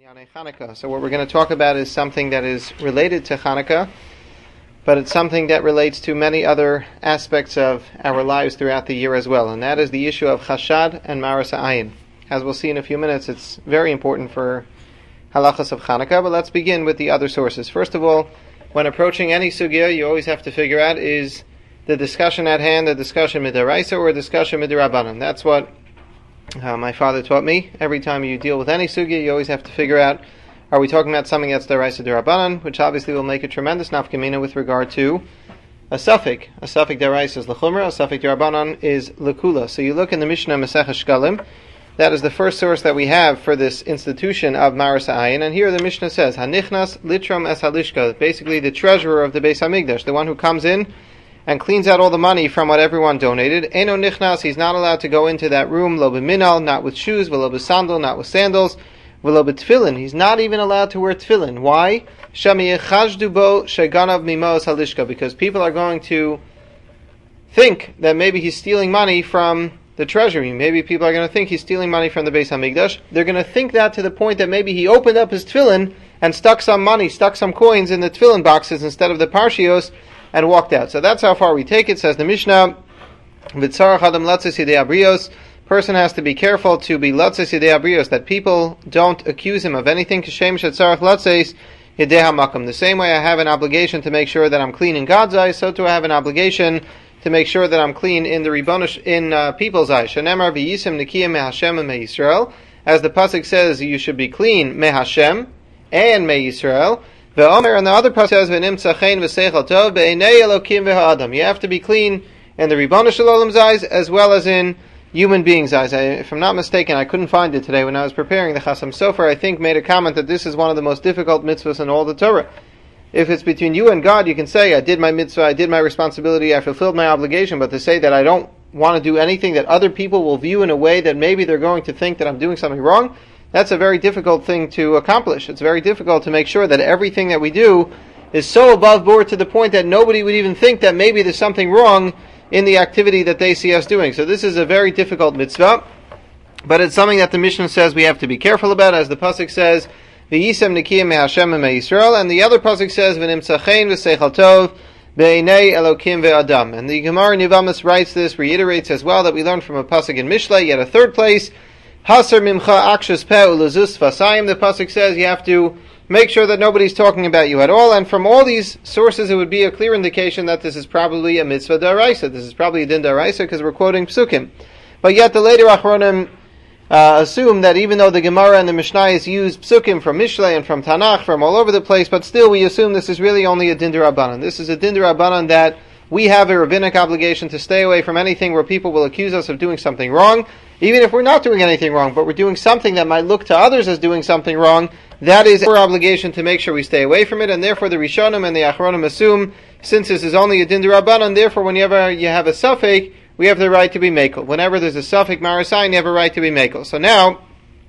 Yane Chanukah. So what we're going to talk about is something that is related to Chanukah, but it's something that relates to many other aspects of our lives throughout the year as well, and that is the issue of Chashad and Maras Ayin. As we'll see in a few minutes, it's very important for halachas of Chanukah, but let's begin with the other sources. First of all, when approaching any sugya, you always have to figure out, is the discussion at hand a discussion midaraisa or a discussion midarabanan? That's what my father taught me. Every time you deal with any sugya, you always have to figure out, are we talking about something that's daraisa derabanan, which obviously will make a tremendous nafkamina with regard to a suffix. A suffix daraisa is lechumra, a suffix derabanan is lekula. So you look in the Mishnah Masechah Shkalim, that is the first source that we have for this institution of Maras Ayin, and here the Mishnah says, Hanichnas litram es halishka, basically the treasurer of the Beis HaMikdash, the one who comes in and cleans out all the money from what everyone donated. Eno nichnas, he's not allowed to go into that room, lo b'minal, not with shoes, v'lo b'sandal, not with sandals, v'lo b'tfilin, he's not even allowed to wear tfilin. Why? Shami yechajdu bo sheganav mimos halishka, because people are going to think that maybe he's stealing money from the treasury. Maybe people are going to think he's stealing money from the Beis HaMikdash. They're going to think that to the point that maybe he opened up his tfilin and stuck some money, stuck some coins in the tfilin boxes instead of the parshios, and walked out. So that's how far we take it. Says the Mishnah, V'tzarach adam latzis yidei abrios, person has to be careful to be latzis yidei abrios, that people don't accuse him of anything. Kishem shetzarach latzis yidei hamakom. The same way I have an obligation to make sure that I'm clean in God's eyes, so too I have an obligation to make sure that I'm clean in the Ribbonish, in people's eyes. Shenemar v'yisim nikiyim mehashem and mehYisrael. As the pasuk says, you should be clean mehashem and mehYisrael. Ve'omer, and the other pasuk says, v'nimtza chen v'seichel tov be'enei elokim v'ha'adam. You have to be clean in the Ribbonish Shalom's eyes as well as in human beings' eyes. If I'm not mistaken, I couldn't find it today when I was preparing the Chasam Sofer. I think made a comment that this is one of the most difficult mitzvahs in all the Torah. If it's between you and God, you can say, I did my mitzvah, I did my responsibility, I fulfilled my obligation, but to say that I don't want to do anything that other people will view in a way that maybe they're going to think that I'm doing something wrong, that's a very difficult thing to accomplish. It's very difficult to make sure that everything that we do is so above board to the point that nobody would even think that maybe there's something wrong in the activity that they see us doing. So this is a very difficult mitzvah, but it's something that the Mishnah says we have to be careful about, as the pasuk says, V'yisem nikiyim mehashem and mehYisrael, and the other pasuk says, V'nimtza chen v'seichel tov be'enei elokim ve'adam. And the Gemara in Yevamos writes this, reiterates as well, that we learned from a pasuk in Mishlei, yet a third place, Haser mimcha akshus peh ulezus fasayim. The pasuk says you have to make sure that nobody's talking about you at all, and from all these sources it would be a clear indication that this is probably a mitzvah daraisa. This is probably a din daraisa because we're quoting psukim. But yet the later achronim assume that even though the Gemara and the Mishnayos use psukim from Mishlei and from Tanakh, from all over the place, but still we assume this is really only a din derabanan. This is a din derabanan that we have a rabbinic obligation to stay away from anything where people will accuse us of doing something wrong. Even if we're not doing anything wrong, but we're doing something that might look to others as doing something wrong, that is our obligation to make sure we stay away from it, and therefore the Rishonim and the Achronim assume, since this is only a din derabanan, therefore whenever you have a suffix, we have the right to be mekel. Whenever there's a suffix marasayin, you have a right to be mekel. So now,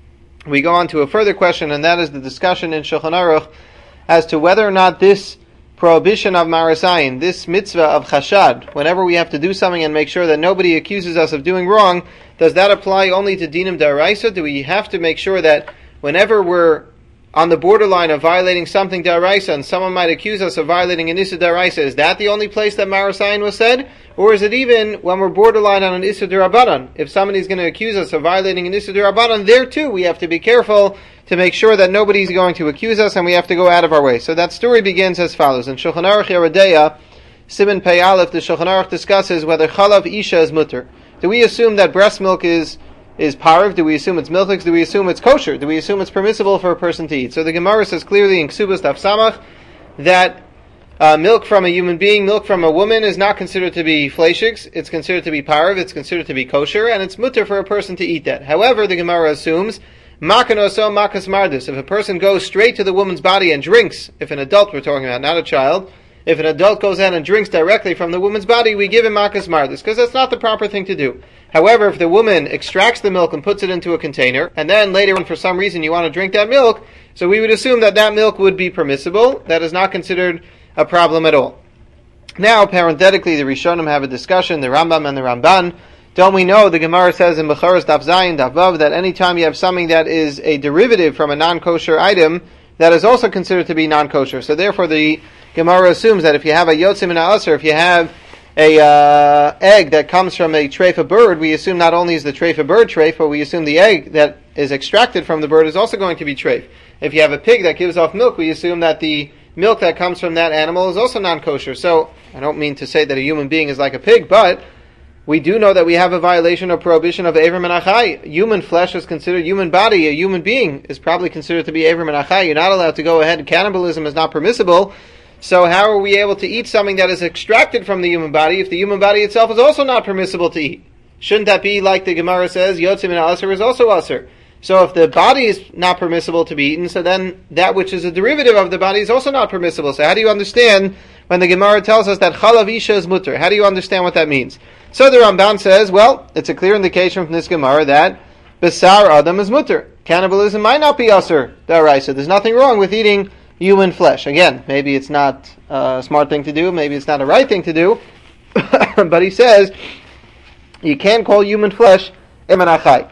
we go on to a further question, and that is the discussion in Shulchan Aruch as to whether or not this prohibition of marasayin, this mitzvah of chashad, whenever we have to do something and make sure that nobody accuses us of doing wrong, does that apply only to dinim daraisa? Do we have to make sure that whenever we're on the borderline of violating something daraisa and someone might accuse us of violating an issa daraisa, is that the only place that marasayin was said? Or is it even when we're borderline on an issa derabanan? If somebody's going to accuse us of violating an issa derabanan, there too we have to be careful to make sure that nobody's going to accuse us and we have to go out of our way. So that story begins as follows. In Shulchan Aruch Yeredeya, Siman Pei Aleph, the Shulchan Aruch discusses whether chalav isha is mutter. Do we assume that breast milk is parv? Do we assume it's milchix? Do we assume it's kosher? Do we assume it's permissible for a person to eat? So the Gemara says clearly in Ksubas Daf Samach that milk from a human being, milk from a woman is not considered to be fleishix. It's considered to be parv. It's considered to be kosher, and it's mutter for a person to eat that. However, the Gemara assumes makanoso makas mardus. If a person goes straight to the woman's body and drinks, if an adult we're talking about, not a child, if an adult goes out and drinks directly from the woman's body, we give him makas mardus, because that's not the proper thing to do. However, if the woman extracts the milk and puts it into a container, and then later on for some reason you want to drink that milk, so we would assume that that milk would be permissible. That is not considered a problem at all. Now, parenthetically, the Rishonim have a discussion, the Rambam and the Ramban don't we know the Gemara says in Bechoros Daf Zayin Daf Vav that anytime you have something that is a derivative from a non-kosher item, that is also considered to be non-kosher. So therefore the Gemara assumes that if you have a yotzim and aser, if you have a egg that comes from a treifa bird, we assume not only is the treifa bird treif, but we assume the egg that is extracted from the bird is also going to be treif. If you have a pig that gives off milk, we assume that the milk that comes from that animal is also non-kosher. So I don't mean to say that a human being is like a pig, but we do know that we have a violation or prohibition of Eiver Min HaChai. Human flesh is considered human body. A human being is probably considered to be Eiver Min HaChai. You're not allowed to go ahead. Cannibalism is not permissible. So how are we able to eat something that is extracted from the human body if the human body itself is also not permissible to eat? Shouldn't that be like the Gemara says, Yotzim and Aser is also Aser? So if the body is not permissible to be eaten, so then that which is a derivative of the body is also not permissible. So how do you understand when the Gemara tells us that Chalav Isha is mutter? How do you understand what that means? So the Ramban says, well, it's a clear indication from this Gemara that Besar Adam is mutter. Cannibalism might not be Aser Daraisa. There's nothing wrong with eating human flesh. Again, maybe it's not a smart thing to do, maybe it's not a right thing to do, but he says you can't call human flesh Eman Achai.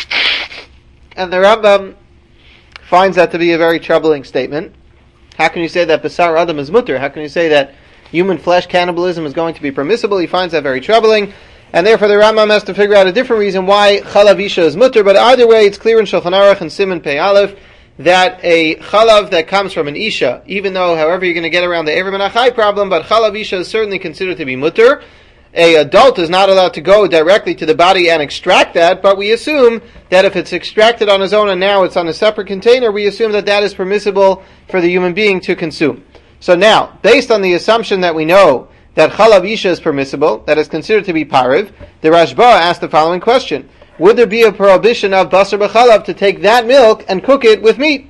And the Rambam finds that to be a very troubling statement. How can you say that Besar Adam is mutter? How can you say that human flesh cannibalism is going to be permissible? He finds that very troubling, and therefore the Rambam has to figure out a different reason why Chalav Isha is mutter. But either way, it's clear in Shulchan Aruch and Siman Pei Aleph that a chalav that comes from an isha, even though, however, you're going to get around the Eiver Min HaChai problem, but chalav isha is certainly considered to be mutter. A adult is not allowed to go directly to the body and extract that, but we assume that if it's extracted on his own and now it's on a separate container, we assume that that is permissible for the human being to consume. So now, based on the assumption that we know that chalav isha is permissible, that is considered to be pariv, the Rashba asked the following question: would there be a prohibition of basar b'chalav to take that milk and cook it with meat?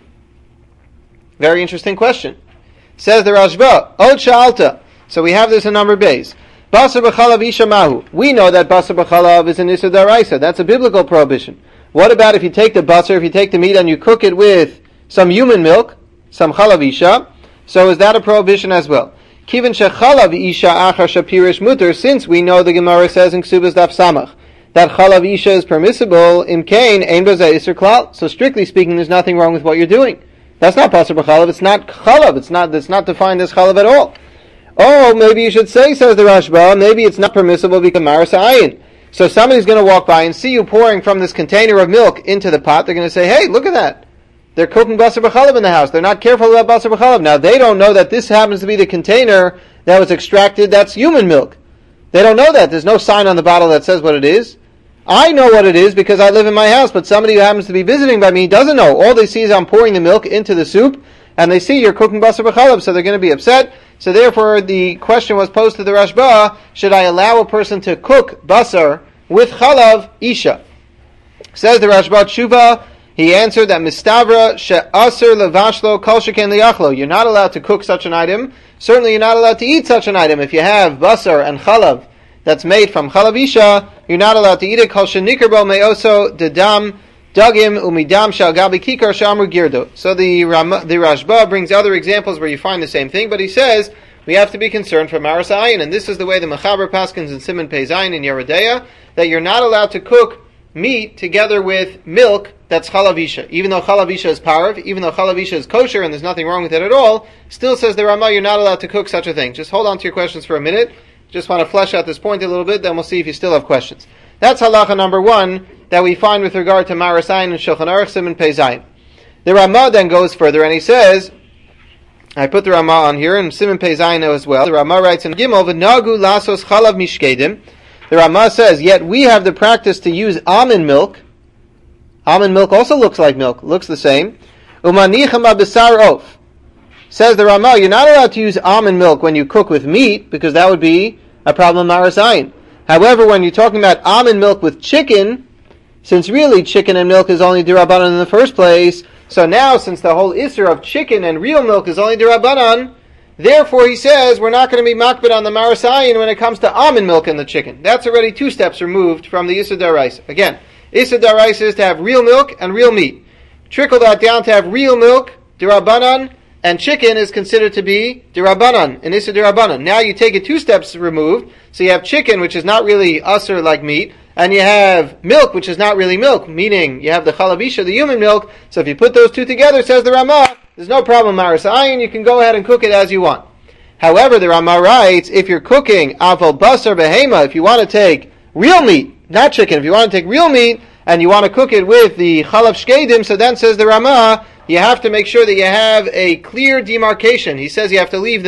Very interesting question. Says the Rashba, Od Sha'alta. So we have this in number base. Basar b'chalav isha mahu. We know that basar b'chalav is an issur d'oraisa. That's a biblical prohibition. What about if you take the basar, if you take the meat and you cook it with some human milk, some chalav isha? So is that a prohibition as well? Kivin shechalav isha achar shapirish muter. Since we know the Gemara says in Ksubas Daf Samach that chalav isha is permissible, imkain ein b'zeh isur klal. So strictly speaking, there's nothing wrong with what you're doing. That's not basar b'chalav. It's not chalav. It's not defined as chalav at all. Oh, maybe you should say, says the Rashba, maybe it's not permissible because maras ayin. So somebody's going to walk by and see you pouring from this container of milk into the pot. They're going to say, hey, look at that. They're cooking basar b'chalav in the house. They're not careful about basar b'chalav. Now, they don't know that this happens to be the container that was extracted. That's human milk. They don't know that. There's no sign on the bottle that says what it is. I know what it is because I live in my house, but somebody who happens to be visiting by me doesn't know. All they see is I'm pouring the milk into the soup, and they see you're cooking basar b'chalav, so they're going to be upset. So therefore, the question was posed to the Rashba, should I allow a person to cook basar with chalav isha? Says the Rashba Tshuva, he answered that mistavra she'aser levashlo kol sheken liyachlo. You're not allowed to cook such an item. Certainly you're not allowed to eat such an item. If you have basar and chalav that's made from chalav isha, you're not allowed to eat it. Kol shenikar bo me'oso dedam dagim umidam shal gabi kikar shamru girdo. So the Rashba brings other examples where you find the same thing, but he says we have to be concerned for maras ayin, and this is the way the Mechaber Paskins and Siman Pei Zayin in Yeridea, that you're not allowed to cook meat together with milk that's chalav isha. Even though chalav isha is parv, even though chalav isha is kosher and there's nothing wrong with it at all, still says the Ramah, you're not allowed to cook such a thing. Just hold on to your questions for a minute. Just want to flesh out this point a little bit, then we'll see if you still have questions. That's halacha number 1 that we find with regard to maras ayin and Shulchan Aruch Siman Pei Zayin. The Ramah then goes further and he says, I put the Ramah on here and Siman Pei Zayin as well. The Ramah writes in Gimel, V'nagu lasos chalav mishkedim. The Ramah says, yet we have the practice to use almond milk. Almond milk also looks like milk, looks the same. Umanichem abisar of. Says the Ramah, you're not allowed to use almond milk when you cook with meat, because that would be a problem maras ayin. However, when you're talking about almond milk with chicken, since really chicken and milk is only d'Rabbanan in the first place, so now since the whole issur of chicken and real milk is only d'Rabbanan, therefore he says we're not going to be makbid on the maras ayin when it comes to almond milk in the chicken. That's already 2 steps removed from the issur d'oraisa. Again, issur d'oraisa is to have real milk and real meat. Trickle that down to have real milk, d'Rabbanan, and chicken is considered to be derabanan, an issa derabanan. Now you take it 2 steps removed, so you have chicken, which is not really usur like meat, and you have milk, which is not really milk, meaning you have the chalabisha, the human milk. So if you put those 2 together, says the Ramah, there's no problem, maris ayin, you can go ahead and cook it as you want. However, the Ramah writes, if you're cooking aval basar behema, if you want to take real meat, not chicken, if you want to take real meat, and you want to cook it with the chalav shkedim, so then says the Ramah, you have to make sure that you have a clear demarcation. He says you have to leave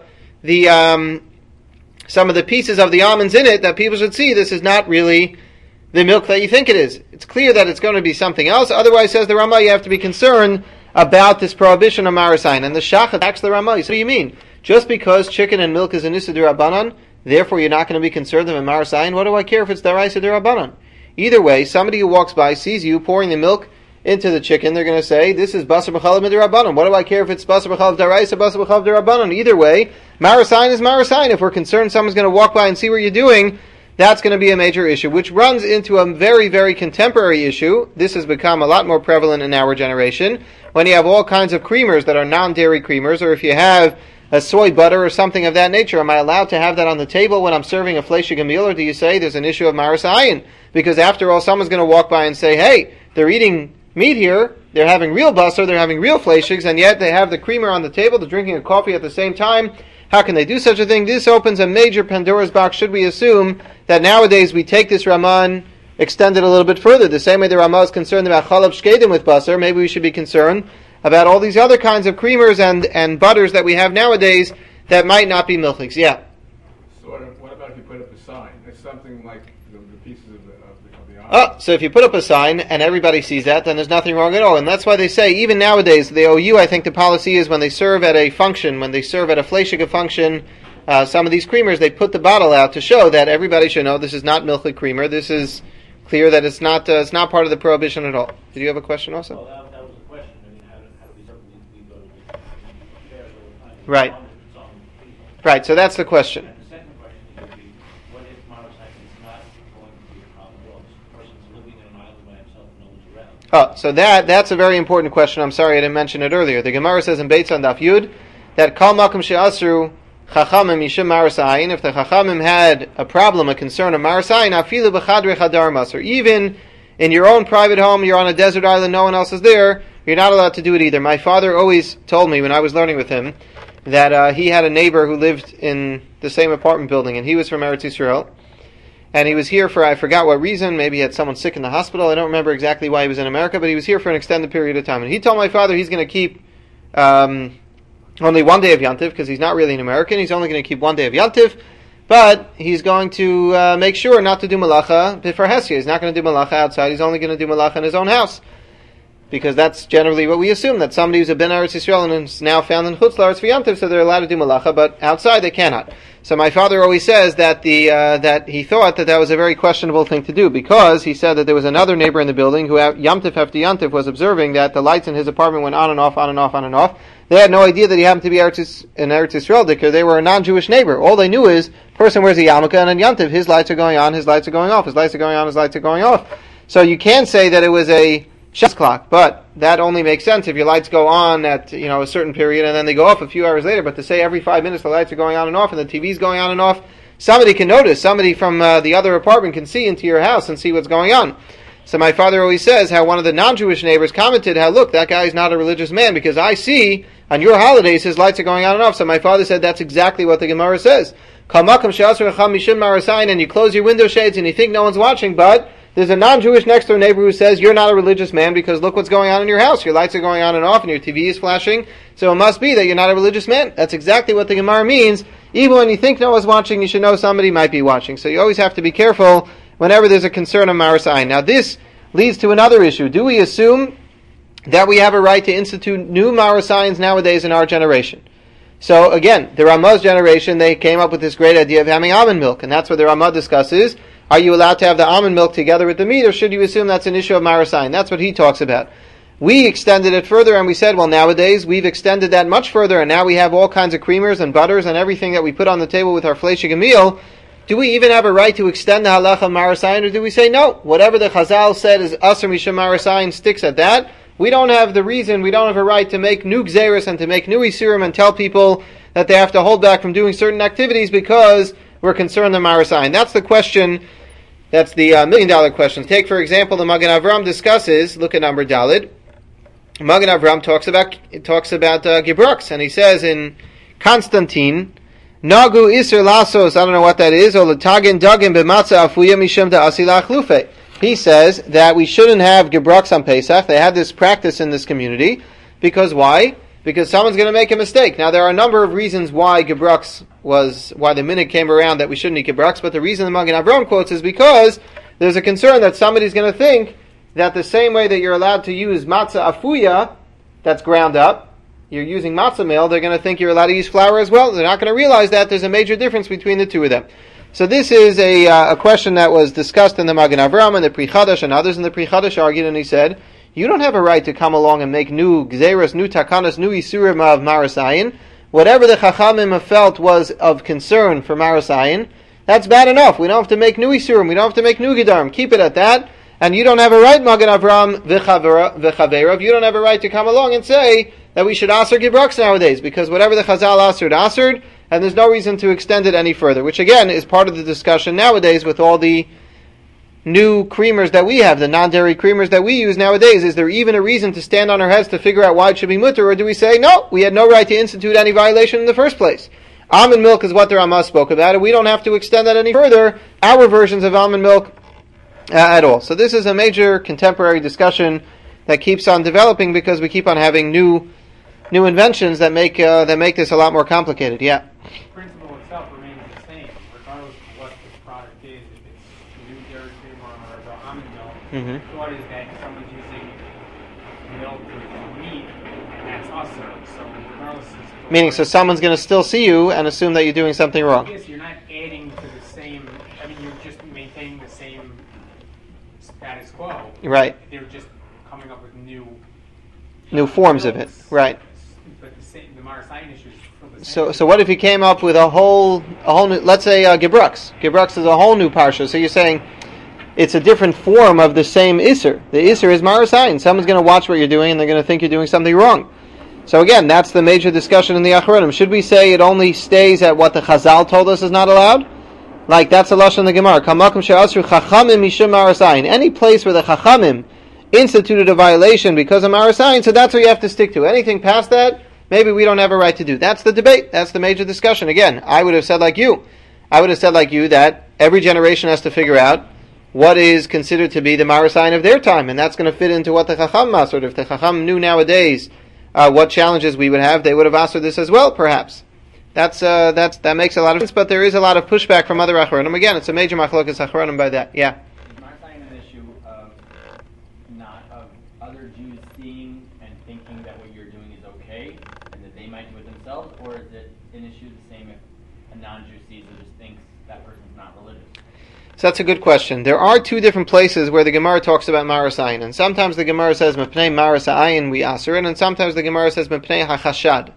some of the pieces of the almonds in it that people should see this is not really the milk that you think it is. It's clear that it's going to be something else. Otherwise, says the Ramah, you have to be concerned about this prohibition of marasayin. And the Shach attacks the Ramah. He says, what do you mean? Just because chicken and milk is an issa d'Rabbanan, therefore you're not going to be concerned of a marasayin? What do I care if it's daraisa d'Rabbanan? Either way, somebody who walks by sees you pouring the milk into the chicken, they're going to say, this is basar b'chalav d'Rabbanan. What do I care if it's basar b'chalav daraisa, basar b'chalav d'Rabbanan? Either way, marasayin is marasayin. If we're concerned someone's going to walk by and see what you're doing, that's going to be a major issue, which runs into a very, very contemporary issue. This has become a lot more prevalent in our generation. When you have all kinds of creamers that are non-dairy creamers, or if you have a soy butter or something of that nature, am I allowed to have that on the table when I'm serving a fleishig meal, or do you say there's an issue of marasayin? Because after all, someone's going to walk by and say, hey, they're eating meat here, they're having real basar, they're having real fleishigs, and yet they have the creamer on the table, they're drinking a coffee at the same time. How can they do such a thing? This opens a major Pandora's box. Should we assume that nowadays we take this Raman, extend it a little bit further? The same way the Ramah is concerned about chalav shkedim with basar, maybe we should be concerned about all these other kinds of creamers and butters that we have nowadays that might not be milchiks. Yeah? So what about if you put up a sign? It's something like the pieces of the so if you put up a sign and everybody sees that, then there's nothing wrong at all. And that's why they say, even nowadays, the OU, I think the policy is when they serve at a function, when they serve at a fleishiga function, some of these creamers, they put the bottle out to show that everybody should know this is not milchik creamer. This is clear that it's not part of the prohibition at all. Did you have a question also? Well, that was the question. I mean, how do these other things go to affairs all the time? Right. Right, so that's the question. And the second question would be, what if motorcycle is not going to be a problem at all? This person's living in an island by himself and no one's around. Oh, so that's a very important question. I'm sorry I didn't mention it earlier. The Gemara says in Beitz on Daf Yud that Kal Makom She'asru Chachamim Yishim Marasayin. If the Chachamim had a problem, a concern of Marasayin, Afilu B'chadre Chadar Masr. Even in your own private home, you're on a desert island, no one else is there, you're not allowed to do it either. My father always told me when I was learning with him that he had a neighbor who lived in the same apartment building, and he was from Eretz Yisrael. And he was here for, I forgot what reason, maybe he had someone sick in the hospital, I don't remember exactly why he was in America, but he was here for an extended period of time. And he told my father he's going to keep only one day of Yantiv, because he's not really an American, he's only going to keep one day of Yantiv, but he's going to make sure not to do malacha b'far Hesia. He's not going to do malacha outside, he's only going to do malacha in his own house. Because that's generally what we assume, that somebody who's a ben Eretz Yisrael and is now found in Chutz La'aretz for Yantiv, so they're allowed to do malacha, but outside they cannot. So my father always says that that he thought that was a very questionable thing to do, because he said that there was another neighbor in the building who Yantiv after Yantiv was observing that the lights in his apartment went on and off, on and off, on and off. They had no idea that he happened to be in Eretz Yisrael, because they were a non-Jewish neighbor. All they knew is, person wears a yarmulke, and in Yantiv, his lights are going on, his lights are going off, his lights are going on, his lights are going off. So you can say that it was a Shas clock, but that only makes sense if your lights go on at a certain period and then they go off a few hours later. But to say every 5 minutes the lights are going on and off and the TV's going on and off, somebody can notice. Somebody from the other apartment can see into your house and see what's going on. So my father always says how one of the non-Jewish neighbors commented how, look, that guy's not a religious man because I see on your holidays his lights are going on and off. So my father said that's exactly what the Gemara says. And you close your window shades and you think no one's watching, but there's a non-Jewish next door neighbor who says, you're not a religious man because look what's going on in your house. Your lights are going on and off and your TV is flashing. So it must be that you're not a religious man. That's exactly what the Gemara means. Even when you think no one's watching, you should know somebody might be watching. So you always have to be careful whenever there's a concern of Maras Ayin. Now this leads to another issue. Do we assume that we have a right to institute new Maras Ayins nowadays in our generation? So again, the Ramah's generation, they came up with this great idea of having almond milk. And that's what the Ramah discusses. Are you allowed to have the almond milk together with the meat, or should you assume that's an issue of marasayin? That's what he talks about. We extended it further, and we said, well, nowadays we've extended that much further, and now we have all kinds of creamers and butters and everything that we put on the table with our fleishig meal. Do we even have a right to extend the halacha of marasayin, or do we say no? Whatever the Chazal said is asr mishum marasayin sticks at that. we don't have the reason, we don't have a right to make new gzeros and to make new isurim and tell people that they have to hold back from doing certain activities because we're concerned the Marasayin. That's the question. That's the $1 million question. Take, for example, the Magen Avram discusses, look at number Dalid. Magen Avram talks about Gibrux, and he says in Constantine, Nagu Isser Lasos, I don't know what that is, or Latagin Dagin B'Matzah Afuya Mishum Da'asi Lachlufe. He says that we shouldn't have Gibrux on Pesach. They had this practice in this community. Because why? Because someone's going to make a mistake. Now, there are a number of reasons why the minhag came around that we shouldn't eat Gibrux, but the reason the Magen Avram quotes is because there's a concern that somebody's going to think that the same way that you're allowed to use matzah afuya, that's ground up, you're using matzah meal, they're going to think you're allowed to use flour as well. They're not going to realize that there's a major difference between the two of them. So this is a question that was discussed in the Magen Avram and the Pri Chadash, and others in the Pri Chadash argued, and he said, you don't have a right to come along and make new gzeros, new takanas, new isurim of Marasayin. Whatever the Chachamim have felt was of concern for Marasayin, that's bad enough. We don't have to make new isurim, we don't have to make new gedarim. Keep it at that. And you don't have a right, Magen Avram v'chaverav, you don't have a right to come along and say that we should aser Gibrux nowadays, because whatever the Chazal asered, and there's no reason to extend it any further, which again is part of the discussion nowadays with all the new creamers that we have, the non-dairy creamers that we use nowadays. Is there even a reason to stand on our heads to figure out why it should be mutter, or do we say, no, we had no right to institute any violation in the first place? Almond milk is what the Ramah spoke about, and we don't have to extend that any further, our versions of almond milk, at all. So this is a major contemporary discussion that keeps on developing because we keep on having new inventions that make this a lot more complicated. Yeah. The principle itself remains the same, regardless of what the product is. If it's new dairy cream or the almond milk, the thought is that someone's using milk with meat, and that's usher. So regardless of Meaning, so someone's going to still see you and assume that you're doing something wrong. Yes, you're not adding to the same. I mean, you're just maintaining the same status quo. Right. They're just coming up with new forms of it. Right. But the Marasayin issue is still the same. So what if you came up with a whole new, let's say Gibrux. Gibrux is a whole new parsha. So you're saying it's a different form of the same Isser. The Isser is Marasayin. Someone's going to watch what you're doing and they're going to think you're doing something wrong. So again, that's the major discussion in the Achronim. Should we say it only stays at what the Chazal told us is not allowed? Like that's a lashon in the Gemara. Kamakum she'asru chachamim mishum marasayin. Any place where the Chachamim instituted a violation because of Marasayin, so that's what you have to stick to. Anything past that, maybe we don't have a right to do. That's the debate. That's the major discussion. Again, I would have said like you. I would have said like you that every generation has to figure out what is considered to be the Marasayin of their time, and that's going to fit into what the Chacham mastered. If the Chacham knew nowadays what challenges we would have, they would have answered this as well, perhaps. That makes a lot of sense, but there is a lot of pushback from other Achronim. Again, it's a major machlokas Achronim by that. Yeah. Is Marasayin an issue of not of other Jews seeing and thinking that what you're doing is okay, and that they might do it themselves, or is it an issue the same if a non-Jew sees it just thinks that person's not religious? So that's a good question. There are two different places where the Gemara talks about Marasayin, and sometimes the Gemara says Mepnei Marasayin we aser it, and sometimes the Gemara says Mepnei HaChashad.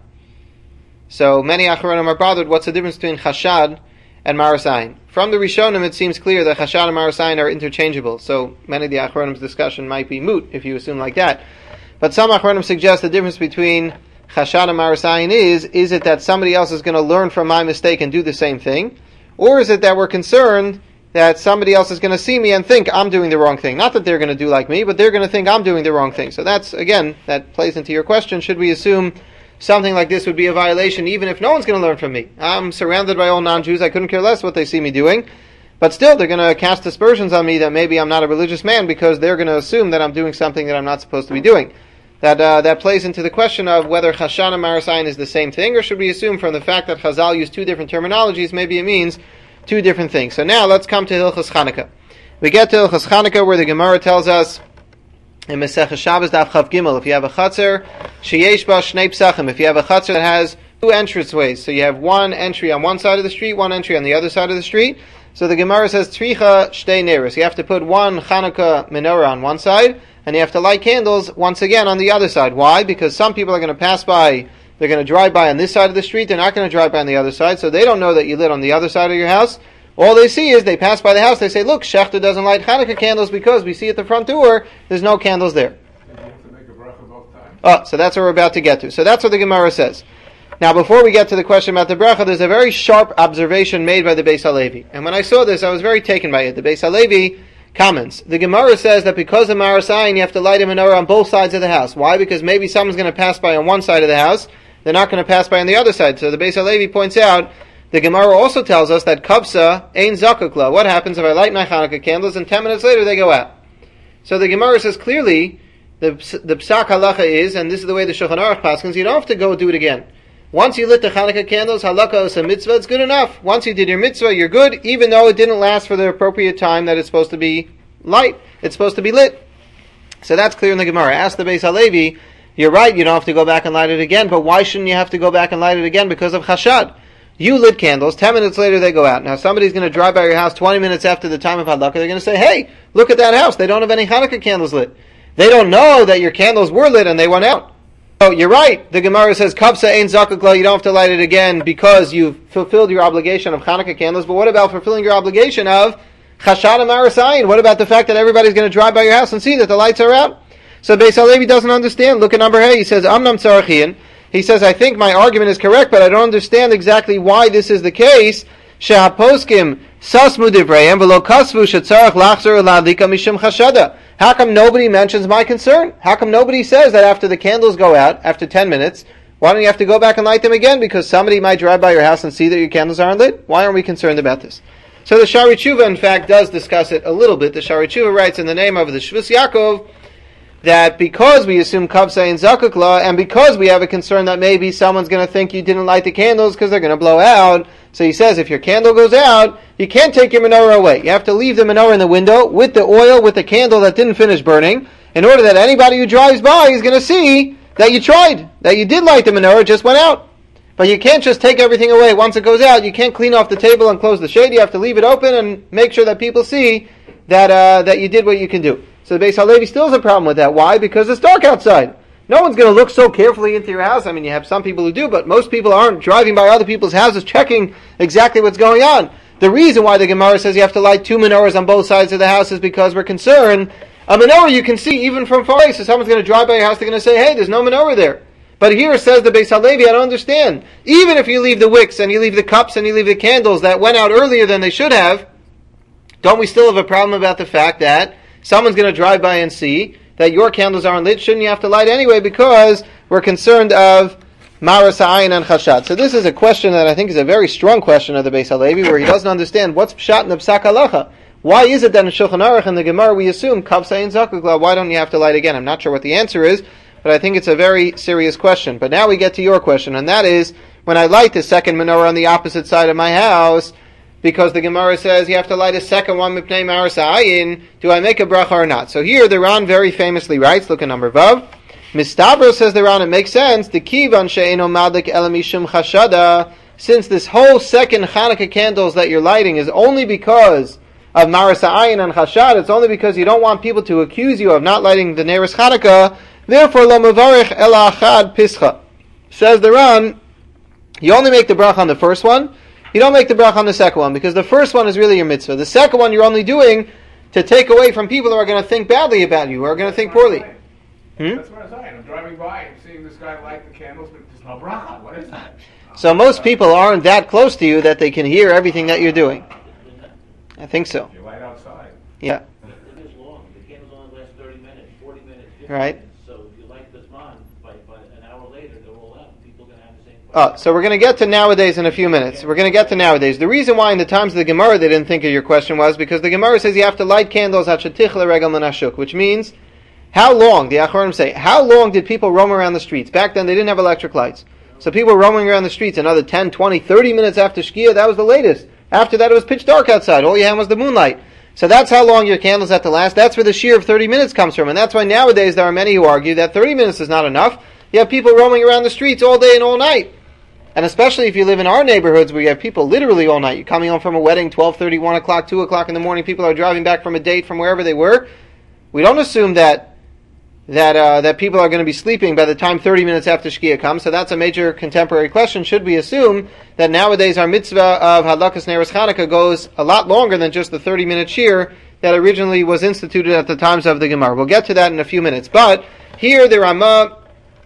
So many Achronim are bothered. What's the difference between Chashad and Marasayin? From the Rishonim, it seems clear that Chashad and Marasayin are interchangeable. So many of the Achronim's discussion might be moot if you assume like that. But some Achronim suggest the difference between Chashad and Marasayin is it that somebody else is going to learn from my mistake and do the same thing? Or is it that we're concerned that somebody else is going to see me and think I'm doing the wrong thing? Not that they're going to do like me, but they're going to think I'm doing the wrong thing. So that's, again, that plays into your question. Should we assume something like this would be a violation even if no one's going to learn from me? I'm surrounded by all non-Jews. I couldn't care less what they see me doing. But still, they're going to cast aspersions on me that maybe I'm not a religious man because they're going to assume that I'm doing something that I'm not supposed to be doing. That plays into the question of whether Chashad and Marasayin is the same thing, or should we assume from the fact that Chazal used two different terminologies, maybe it means two different things. So now let's come to Hilchos Chanukah. We get to Hilchos Chanukah where the Gemara tells us in Masechah Shabbos Daf Chav Gimel, if you have a chatzar, sheyesh ba shnei psachim, if you have a chatzar that has two entranceways, so you have one entry on one side of the street, one entry on the other side of the street, so the Gemara says tricha shtei neros. You have to put one Chanukah menorah on one side, and you have to light candles once again on the other side. Why? Because some people are going to pass by, they're going to drive by on this side of the street, they're not going to drive by on the other side, so they don't know that you lit on the other side of your house. All they see is they pass by the house, they say, look, Shechter doesn't light Hanukkah candles because we see at the front door, there's no candles there. You have to make a bracha Oh, so that's what we're about to get to. So that's what the Gemara says. Now, before we get to the question about the bracha, there's a very sharp observation made by the Beis Halevi. And when I saw this, I was very taken by it. The Beis Halevi comments. The Gemara says that because of Maras Ayin, you have to light a menorah on both sides of the house. Why? Because maybe someone's going to pass by on one side of the house, they're not going to pass by on the other side. So the Beis Halevi points out, the Gemara also tells us that Kapsa Ein Zakukla. What happens if I light my Hanukkah candles and 10 minutes later they go out? So the Gemara says clearly, the Psak Halacha is, and this is the way the Shulchan Aruch paskins, you don't have to go do it again. Once you lit the Hanukkah candles, halakha is a mitzvah, it's good enough. Once you did your mitzvah, you're good, even though it didn't last for the appropriate time that it's supposed to be light. It's supposed to be lit. So that's clear in the Gemara. Ask the Beis Halevi, you're right, you don't have to go back and light it again, but why shouldn't you have to go back and light it again? Because of chashad. You lit candles, 10 minutes later they go out. Now somebody's going to drive by your house 20 minutes after the time of halakha, they're going to say, hey, look at that house, they don't have any Hanukkah candles lit. They don't know that your candles were lit and they went out. Oh, you're right. The Gemara says, Kapsa Ein Zakukla, you don't have to light it again because you've fulfilled your obligation of Hanukkah candles. But what about fulfilling your obligation of Chashad Maras Ayin? What about the fact that everybody's going to drive by your house and see that the lights are out? So Beis Halevi doesn't understand. Look at number A. He says, Amnam Tzarachian. He says, I think my argument is correct, but I don't understand exactly why this is the case. Shehaposkim Sasmu Divrayim V'lo Kasvu Shetzarach Lachzor Ladlika Mishum Chashada. How come nobody mentions my concern? How come nobody says that after the candles go out, after 10 minutes, why don't you have to go back and light them again? Because somebody might drive by your house and see that your candles aren't lit? Why aren't we concerned about this? So the Shari Tshuva, in fact, does discuss it a little bit. The Shari Tshuva writes in the name of the Shvus Yaakov that because we assume Kavsa and Zakukla, and because we have a concern that maybe someone's going to think you didn't light the candles because they're going to blow out, so he says if your candle goes out, you can't take your menorah away. You have to leave the menorah in the window with the oil, with the candle that didn't finish burning, in order that anybody who drives by is going to see that you tried, that you did light the menorah, just went out. But you can't just take everything away. Once it goes out, you can't clean off the table and close the shade. You have to leave it open and make sure that people see that you did what you can do. So the Beis Halevi still has a problem with that. Why? Because it's dark outside. No one's going to look so carefully into your house. I mean, you have some people who do, but most people aren't driving by other people's houses checking exactly what's going on. The reason why the Gemara says you have to light 2 menorahs on both sides of the house is because we're concerned. A menorah you can see even from far away. So someone's going to drive by your house, they're going to say, hey, there's no menorah there. But here it says the Beis Halevi, I don't understand. Even if you leave the wicks and you leave the cups and you leave the candles that went out earlier than they should have, don't we still have a problem about the fact that someone's going to drive by and see that your candles aren't lit? Shouldn't you have to light anyway because we're concerned of Maras Ayin and Chashad? So this is a question that I think is a very strong question of the Beis Halevi, where he doesn't understand what's Pshat in the Psak Halacha. Why is it that in Shulchan Aruch and the Gemara we assume Kavsa Ein Zakukla, why don't you have to light again? I'm not sure what the answer is, but I think it's a very serious question. But now we get to your question, and that is, when I light the second menorah on the opposite side of my house, because the Gemara says you have to light a second one mipnei maras ayin, do I make a bracha or not? So here the Ran very famously writes, look at number Vav, Mistabro, says the Ran, it makes sense, the kivan she'eno madlik elamishum chashada, since this whole second Hanukkah candles that you're lighting is only because of maras ayin and chashad, it's only because you don't want people to accuse you of not lighting the Neris Hanukkah, therefore lo mevarich ela achad pischa. Says the Ran, you only make the bracha on the first one, you don't make the bracha on the second one, because the first one is really your mitzvah. The second one you're only doing to take away from people who are going to think badly about you, who are going to think poorly. That's what I'm saying. I'm driving by and seeing this guy light the candles, but there's no bracha. What is that? So most people aren't that close to you that they can hear everything that you're doing. I think so. You light outside. Yeah. It is long. The candles only last 30 minutes, 40 minutes, 50 Right. minutes. So if you light this on, by an hour later, they're all out. People are going to have the same question. So we're going to get to nowadays in a few minutes. We're going to get to nowadays. The reason why in the times of the Gemara they didn't think of your question was because the Gemara says you have to light candles at Shatichle Regel Menashuk, which means how long, the Acharonim say, how long did people roam around the streets? Back then they didn't have electric lights. So people were roaming around the streets another 10, 20, 30 minutes after Shkia, that was the latest. After that it was pitch dark outside. All you had was the moonlight. So that's how long your candles have to last. That's where the shear of 30 minutes comes from. And that's why nowadays there are many who argue that 30 minutes is not enough. You have people roaming around the streets all day and all night. And especially if you live in our neighborhoods where you have people literally all night. You're coming home from a wedding, 12:30, 1 o'clock, 2 o'clock in the morning. People are driving back from a date from wherever they were. We don't assume that people are going to be sleeping by the time 30 minutes after Shkia comes. So that's a major contemporary question. Should we assume that nowadays our mitzvah of Hadlakas Neros Chanukah goes a lot longer than just the 30-minute shear that originally was instituted at the times of the Gemara? We'll get to that in a few minutes. But here the Rama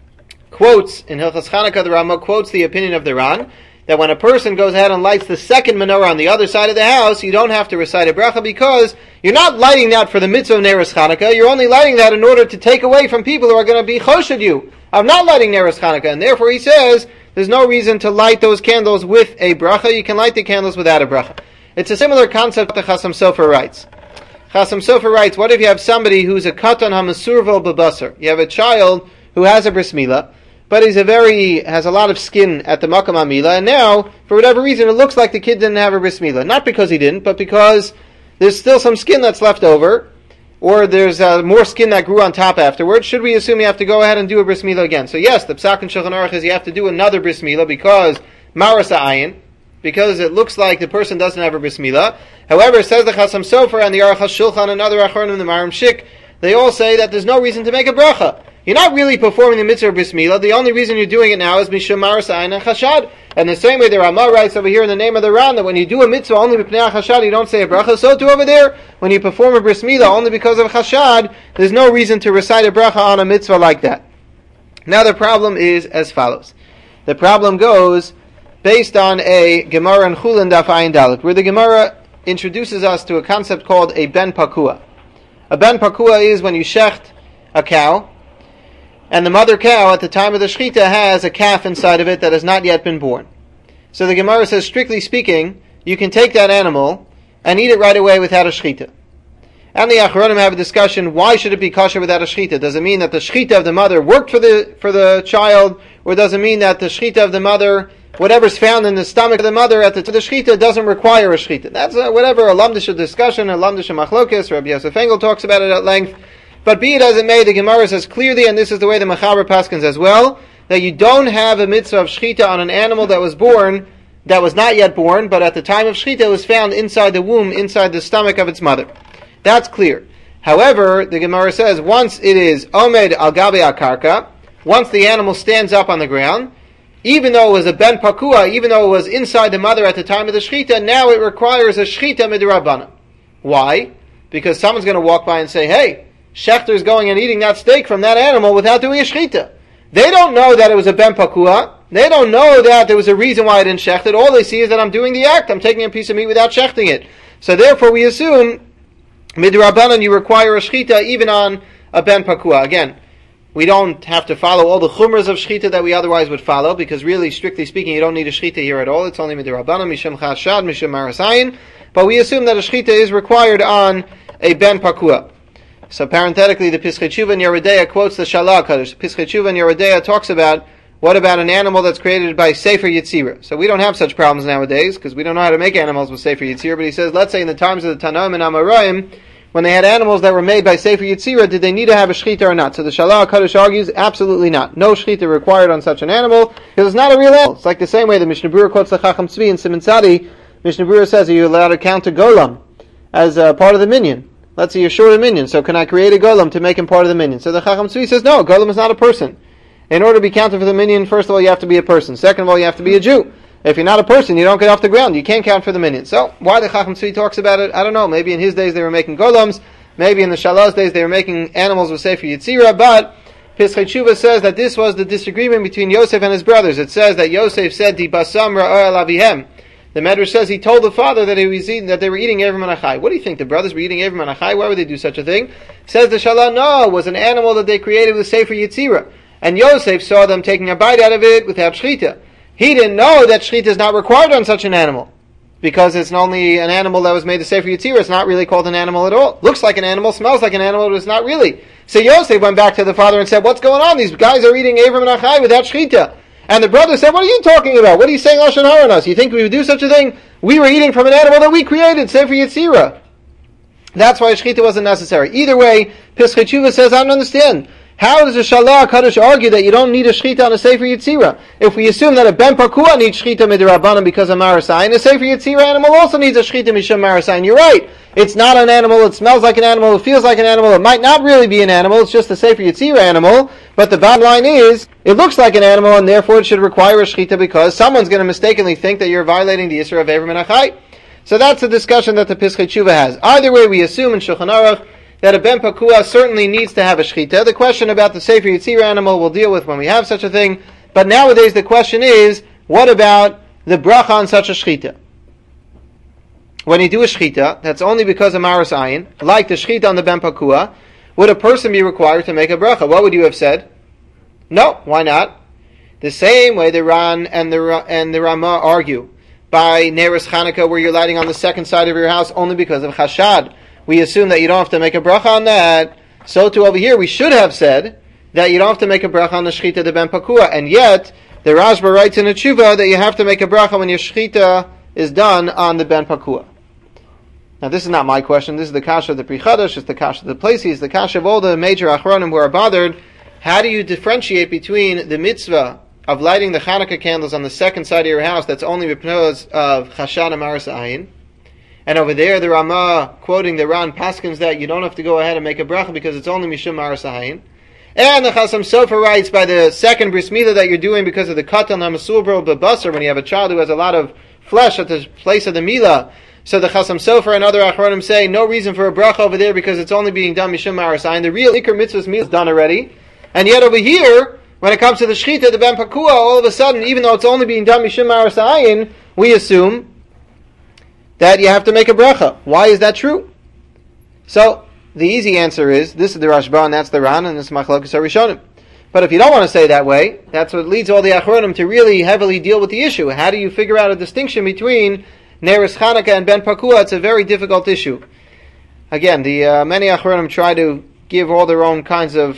quotes, in Hilchas Chanukah, the Rama quotes the opinion of the Ran, that when a person goes ahead and lights the second menorah on the other side of the house, you don't have to recite a bracha because you're not lighting that for the mitzvah of Neros Chanukah, you're only lighting that in order to take away from people who are going to be choshad you of not lighting Neros Chanukah, and therefore he says, there's no reason to light those candles with a bracha, you can light the candles without a bracha. It's a similar concept that Chasam Sofer writes. Chasam Sofer writes, what if you have somebody who's a katan hamasurvel bebasar? You have a child who has a bris milah, but has a lot of skin at the makam hamila, and now, for whatever reason, it looks like the kid didn't have a bris milah. Not because he didn't, but because there's still some skin that's left over, or there's more skin that grew on top afterwards. Should we assume you have to go ahead and do a bris milah again? So yes, the Psak and Shulchan Aruch is you have to do another bris milah because maras ha'ayin, because it looks like the person doesn't have a bris milah. However, says the Chasam Sofer and the Aruch HaShulchan and other Achronim, the Maram Shik, they all say that there's no reason to make a bracha. You're not really performing the mitzvah of bris milah. The only reason you're doing it now is mishum maras ha'ayin and chashad. And the same way the Ramah writes over here in the name of the Ran that when you do a mitzvah only b'pnei chashad, you don't say a bracha. So too over there, when you perform a bris milah only because of chashad, there's no reason to recite a bracha on a mitzvah like that. Now the problem is as follows. The problem goes based on a Gemara in Chulin Daf Ayin Dalet, where the Gemara introduces us to a concept called a ben pakua. A ben pakua is when you shecht a cow, and the mother cow at the time of the shechita has a calf inside of it that has not yet been born. So the Gemara says, strictly speaking, you can take that animal and eat it right away without a shechita. And the Achronim have a discussion, why should it be kosher without a shechita? Does it mean that the shechita of the mother worked for the child, or does it mean that the shechita of the mother, whatever's found in the stomach of the mother at the shechita doesn't require a shechita? That's a lamdish discussion, a lamdish machlokes, Rabbi Yosef Engel talks about it at length. But be it as it may, the Gemara says clearly, and this is the way the Mechaber paskins as well, that you don't have a mitzvah of shechita on an animal that was born, that was not yet born, but at the time of shechita it was found inside the womb, inside the stomach of its mother. That's clear. However, the Gemara says, once it is omed al gabe akarka, once the animal stands up on the ground, even though it was a ben pakua, even though it was inside the mother at the time of the shechita, now it requires a shechita midrabanan. Why? Because someone's going to walk by and say, hey, Shechter's going and eating that steak from that animal without doing a shechita. They don't know that it was a ben pakua. They don't know that there was a reason why I didn't shecht it. All they see is that I'm doing the act. I'm taking a piece of meat without shechting it. So therefore we assume, midrabanan, you require a shechita even on a ben pakua. Again, we don't have to follow all the chumras of shechita that we otherwise would follow, because really, strictly speaking, you don't need a shechita here at all. It's only midrabanan, mishum chashad, mishum maras ha'ayin. But we assume that a shechita is required on a ben pakua. So parenthetically, the Pischei Tshuva in Yeridea quotes the Shalah Kaddish. Pischei Tshuva in Yeridea talks about, what about an animal that's created by Sefer Yetzirah? So we don't have such problems nowadays, because we don't know how to make animals with Sefer Yetzirah, but he says, let's say in the times of the Tanaim and Amoraim, when they had animals that were made by Sefer Yetzirah, did they need to have a shechita or not? So the Shalah Kaddish argues, absolutely not. No shechita required on such an animal, because it's not a real animal. It's like the same way the Mishnah Berurah quotes the Chacham Tzvi in Siman Tzadi. Mishnah Berurah says, are you allowed to count a golam as part of the minyan? Let's say you're short a minion, so can I create a golem to make him part of the minion? So the Chacham Tzvi says, no, golem is not a person. In order to be counted for the minion, first of all, you have to be a person. Second of all, you have to be a Jew. If you're not a person, you don't get off the ground. You can't count for the minion. So, why the Chacham Tzvi talks about it, I don't know. Maybe in his days they were making golems. Maybe in the Shalah's days they were making animals with Sefer Yetzirah. But Pischei Tshuva says that this was the disagreement between Yosef and his brothers. It says that Yosef said, Di basam ra'oel avihem. The Medrash says he told the father that they were eating Erev Manachai. What do you think? The brothers were eating Erev Manachai? Why would they do such a thing? Says the Shalah, no, it was an animal that they created with Sefer Yetzirah. And Yosef saw them taking a bite out of it without shechita. He didn't know that shechita is not required on such an animal, because it's only an animal that was made to Sefer Yetzirah. It's not really called an animal at all. Looks like an animal, smells like an animal, but it's not really. So Yosef went back to the father and said, what's going on? These guys are eating Erev Manachai without shechita. And the brother said, what are you talking about? What are you saying Lashon Hara on us? You think we would do such a thing? We were eating from an animal that we created, Sefer Yetzirah. That's why shechita wasn't necessary. Either way, Pischei Tshuva says, I don't understand. How does the Shalah Kaddish argue that you don't need a shechita on a Sefer Yetzirah? If we assume that a ben pakua needs shechita midrabanan because of maras ha'ayin, a Sefer Yetzirah animal also needs a shechita mishum maras ha'ayin. You're right. It's not an animal, it smells like an animal, it feels like an animal, it might not really be an animal, it's just a Sefer Yetzirah animal, but the bottom line is, it looks like an animal and therefore it should require a shechita because someone's going to mistakenly think that you're violating the Yisra of Erev Manachai. So that's the discussion that the Pischei Tshuva has. Either way, we assume in Shulchan Aruch that a ben pakua certainly needs to have a shechita. The question about the Sefer Yetzirah animal we'll deal with when we have such a thing. But nowadays the question is, what about the bracha on such a shechita? When you do a shechita, that's only because of maras ayin, like the shechita on the ben pakua, would a person be required to make a bracha? What would you have said? No, why not? The same way the Ran and the Rama argue by Neres Chanukah, where you're lighting on the second side of your house only because of chashad. We assume that you don't have to make a bracha on that. So too over here, we should have said that you don't have to make a bracha on the shechita de ben pakua, and yet the Rashba writes in a tshuva that you have to make a bracha when your shechita is done on the ben pakua. Now this is not my question. This is the kasha of the Pri Chadash, it's the kasha of the Places, it's the kasha of all the major achronim who are bothered. How do you differentiate between the mitzvah of lighting the Hanukkah candles on the second side of your house that's only because of chashad and maras ayin, and over there the Rama quoting the Ran paskins that you don't have to go ahead and make a bracha because it's only mishum maras ayin, and the Chasam Sofer writes by the second bris milah that you're doing because of the katan hamasur bro b'basar, when you have a child who has a lot of flesh at the place of the milah. So the Chasam Sofer and other achronim say no reason for a bracha over there because it's only being done mishum maras ayin. The real ikar mitzvah's milah is done already, and yet over here, when it comes to the shechita, the ben pakua, all of a sudden, even though it's only being done mishum maras ayin, we assume that you have to make a bracha. Why is that true? So the easy answer is, this is the Rashba and that's the Ran and this is Machlokes HaRishonim. But if you don't want to say that way, that's what leads all the Achronim to really heavily deal with the issue. How do you figure out a distinction between Neres Chanukah and Ben Pakua? It's a very difficult issue. Again, the many Achronim try to give all their own kinds of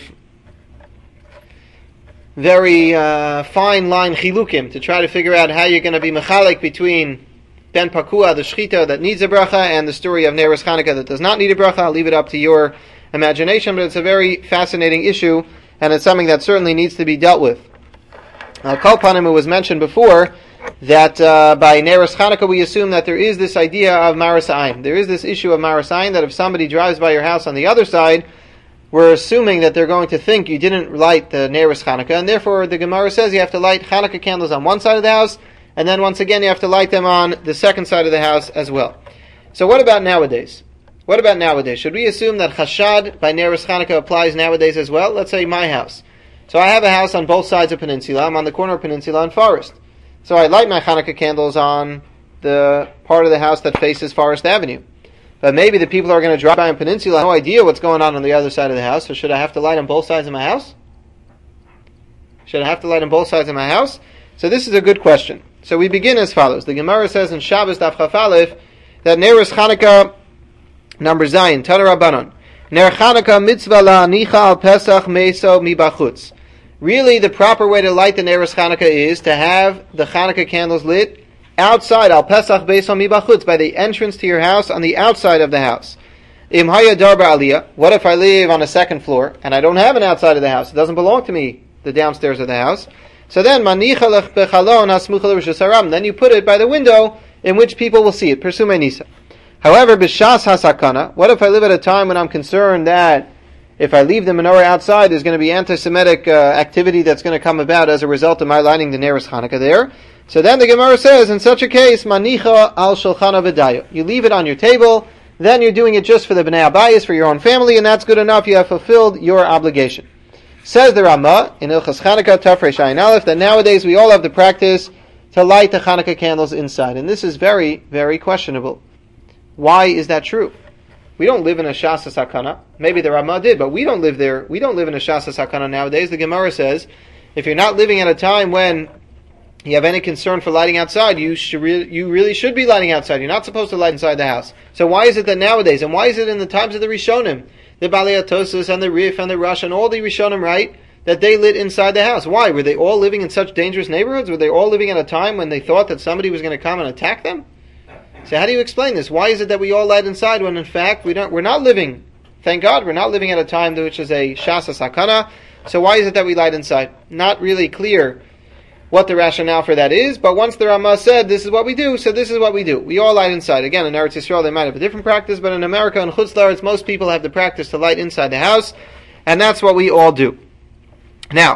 very fine line chilukim to try to figure out how you're going to be mechalik between Ben Pakua, the shechita that needs a bracha, and the story of Neres Chanukah that does not need a bracha. I'll leave it up to your imagination, but it's a very fascinating issue, and it's something that certainly needs to be dealt with. Kol Panim, it was mentioned before that by Neres Chanukah we assume that there is this idea of maras ayin. There is this issue of maras ayin that if somebody drives by your house on the other side, we're assuming that they're going to think you didn't light the Neres Chanukah, and therefore the Gemara says you have to light Chanukah candles on one side of the house, and then once again you have to light them on the second side of the house as well. So what about nowadays? What about nowadays? Should we assume that chashad by Neres Chanukah applies nowadays as well? Let's say my house. So I have a house on both sides of Peninsula. I'm on the corner of Peninsula and Forest. So I light my Chanukah candles on the part of the house that faces Forest Avenue. But maybe the people who are going to drive by on Peninsula have no idea what's going on the other side of the house. So should I have to light on both sides of my house? Should I have to light on both sides of my house? So this is a good question. So we begin as follows. The Gemara says in Shabbos Daf Chaf Aleph that Neres Chanukah number Zayin Tana Rabbanon Ner Chanukah mitzvah la'anicha al Pesach meso mibachutz. Really, the proper way to light the Neres Chanukah is to have the Chanukah candles lit outside al Pesach meso mibachutz, by the entrance to your house on the outside of the house. Im haya darba aliyah. What if I live on a second floor and I don't have an outside of the house? It doesn't belong to me, the downstairs of the house. So then, then you put it by the window in which people will see it. Persume nisa. However, b'shas hasakana. What if I live at a time when I'm concerned that if I leave the menorah outside, there's going to be anti-Semitic activity that's going to come about as a result of my lighting the Neres Chanukah there? So then the Gemara says, in such a case, manicha al shulchana v'dayo. You leave it on your table, then you're doing it just for the bnei abayis, for your own family, and that's good enough. You have fulfilled your obligation. Says the Rama in Ilchas Chanukah Tafresh Ayin Aleph that nowadays we all have the practice to light the Chanukah candles inside, and this is very, very questionable. Why is that true? We don't live in a Shasa Sakana. Maybe the Rama did, but we don't live there. We don't live in a Shasa Sakana nowadays. The Gemara says, if you're not living at a time when you have any concern for lighting outside, you really should be lighting outside. You're not supposed to light inside the house. So why is it that nowadays, and why is it in the times of the Rishonim, the Balei Atosus and the Rif and the Rush and all the Rishonim, right, that they lit inside the house? Why? Were they all living in such dangerous neighborhoods? Were they all living at a time when they thought that somebody was going to come and attack them? So how do you explain this? Why is it that we all light inside when in fact we're not living, thank God, we're not living at a time which is a Shasa Sakana? So why is it that we light inside? Not really clear what the rationale for that is, but once the Rama said this is what we do, so this is what we do. We all light inside. Again, in Eretz Yisrael they might have a different practice, but in America and Chutz La'aretz most people have the practice to light inside the house, and that's what we all do. Now,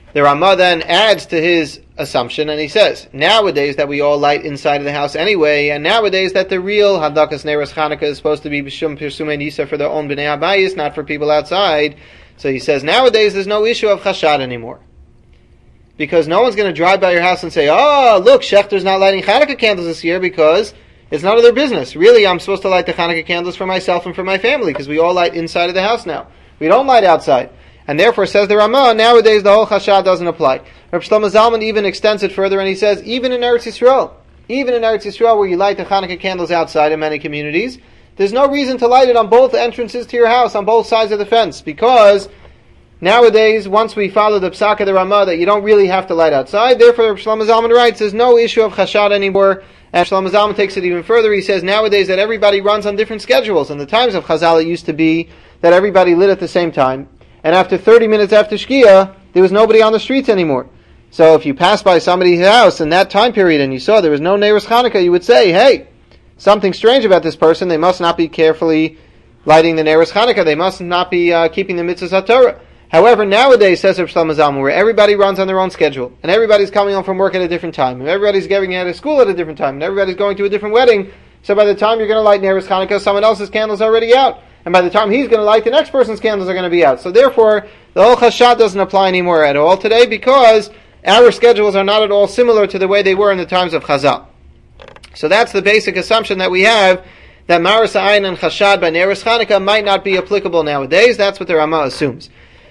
The Ramah then adds to his assumption, and he says, nowadays that we all light inside of the house anyway, and nowadays that the real Hadakas Neros Chanukah is supposed to be B'shum Pirsumei Nisa for their own B'nei Habayis, not for people outside. So he says, nowadays there's no issue of Chashad anymore. Because no one's going to drive by your house and say, oh, look, Schechter's not lighting Chanukah candles this year because it's none of their business. Really, I'm supposed to light the Chanukah candles for myself and for my family, because we all light inside of the house now. We don't light outside. And therefore, says the Ramah, nowadays the whole Chashad doesn't apply. Reb Shlomo Zalman even extends it further, and he says, even in Eretz Yisrael, where you light the Chanukah candles outside in many communities, there's no reason to light it on both entrances to your house, on both sides of the fence, because nowadays, once we follow the Psak of the Ramah, that you don't really have to light outside, therefore Reb Shlomo Zalman writes, there's no issue of Chashad anymore. And Shlomo Zalman takes it even further. He says, nowadays that everybody runs on different schedules. In the times of Chazal, it used to be that everybody lit at the same time. And after 30 minutes after Shkia, there was nobody on the streets anymore. So if you passed by somebody's house in that time period and you saw there was no Neiros Chanukah, you would say, hey, something strange about this person. They must not be carefully lighting the Neiros Chanukah. They must not be keeping the mitzvahs HaTorah. However, nowadays, says Reb Shlomo Zalman, where everybody runs on their own schedule, and everybody's coming home from work at a different time, and everybody's getting out of school at a different time, and everybody's going to a different wedding, so by the time you're going to light Neiros Chanukah, someone else's candle's already out. And by the time he's going to light, the next person's candles are going to be out. So therefore, the whole Chashad doesn't apply anymore at all today, because our schedules are not at all similar to the way they were in the times of Chazal. So that's the basic assumption that we have, that Maris Ayin and Chashad by Neiros Chanukah might not be applicable nowadays. That's what the Ramah assumes.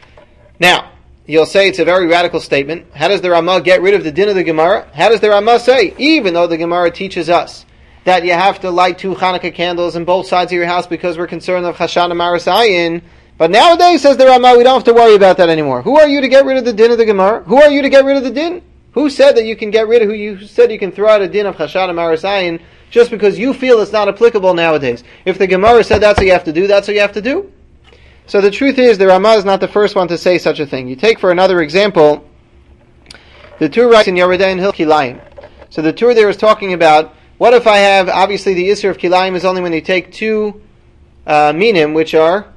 Now, you'll say it's a very radical statement. How does the Ramah get rid of the din of the Gemara? How does the Ramah say, even though the Gemara teaches us that you have to light 2 Chanukah candles in both sides of your house because we're concerned of Chashad and Maris Ayin, but nowadays, says the Ramah, we don't have to worry about that anymore. Who are you to get rid of the din of the Gemara? Who are you to get rid of the din? Who said that you can get rid of, who said you can throw out a din of Chashad and Maris Ayin just because you feel it's not applicable nowadays? If the Gemara said that's what you have to do, that's what you have to do. So the truth is, the Ramah is not the first one to say such a thing. You take for another example, the Tur writes in Yeridei and Hil Kilayim. So the Tur there is talking about, what if I have, obviously the Isser of Kilayim is only when you take 2 minim, which are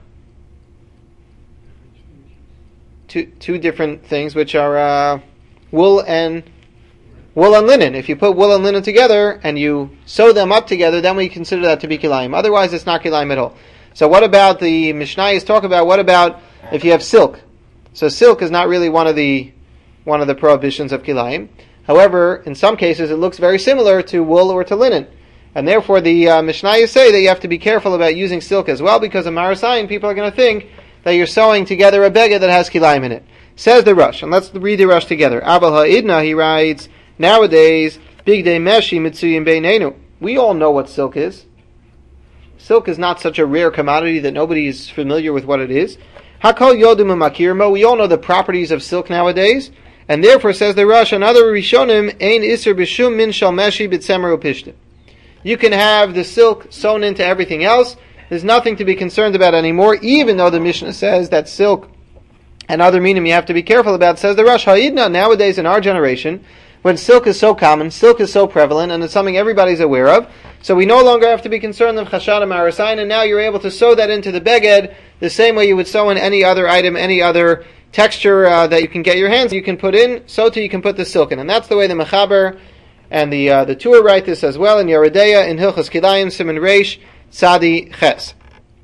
two different things, which are wool and linen. If you put wool and linen together and you sew them up together, then we consider that to be Kilayim. Otherwise, it's not Kilayim at all. So what about the Mishnayos talk about, what about if you have silk? So silk is not really one of the prohibitions of Kilayim. However, in some cases it looks very similar to wool or to linen. And therefore the Mishnayos say that you have to be careful about using silk as well, because of Maris Ayin, people are going to think that you're sewing together a beged that has Kilayim in it. Says the Rush, and let's read the Rush together. Abel Ha'idna, he writes, nowadays, Bigdei Meshi Mitzuyim Beinenu. We all know what silk is. Silk is not such a rare commodity that nobody is familiar with what it is. Hakol Yodim Makirmo. We all know the properties of silk nowadays, and therefore, says the Rush, another Rishonim Ein Iser B'Shum Min Shal Meshi B'Tzemer Upishtim. You can have the silk sewn into everything else. There's nothing to be concerned about anymore, even though the Mishnah says that silk and other minim you have to be careful about. Says the Rush, Ha'idna, nowadays in our generation, when silk is so common, silk is so prevalent, and it's something everybody's aware of, so we no longer have to be concerned of Chashad and Maris Ayin, and now you're able to sew that into the beged the same way you would sew in any other item, any other texture that you can get your hands, you can put in, so too you can put the silk in. And that's the way the Mechaber and the Tur write this as well in Yeridei, in Hilchos Kilayim, Siman Reish, Tzadi Ches.